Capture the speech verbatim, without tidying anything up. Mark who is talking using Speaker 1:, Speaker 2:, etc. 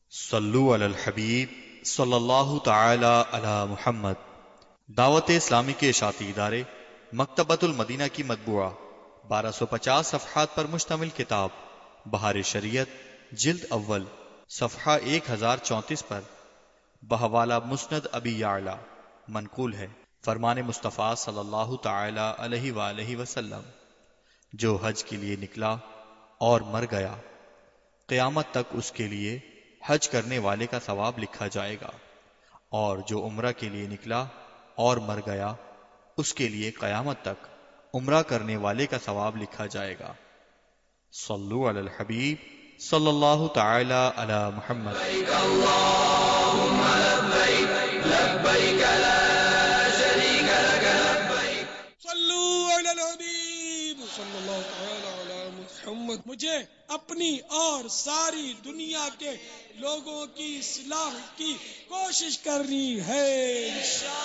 Speaker 1: صلو علی الحبیب صلی اللہ تعالی علی محمد۔ دعوت اسلامی کے اشاعتی ادارے مکتبۃ المدینہ کی مطبوعہ بارہ سو پچاس صفحات پر مشتمل کتاب بہار شریعت جلد اول صفحہ ایک ہزار چونتیس پر بحوالہ مسند ابی یعلا منقول ہے۔ فرمان مصطفیٰ صلی اللہ تعالی علیہ وآلہ وسلم، جو حج کے لیے نکلا اور مر گیا، قیامت تک اس کے لیے حج کرنے والے کا ثواب لکھا جائے گا، اور جو عمرہ کے لیے نکلا اور مر گیا اس کے لیے قیامت تک عمرہ کرنے والے کا ثواب لکھا جائے گا۔ صلو علی الحبیب صلی اللہ تعالی علی محمد۔
Speaker 2: لبيك اللهم لبيك لبيك لا شريك لك لبيك
Speaker 3: صلو علی الحبیب صلی اللہ تعالی علی محمد۔ مجھے اپنی اور ساری دنیا کے لوگوں کی اصلاح کی کوشش کرنی ہے انشاءاللہ۔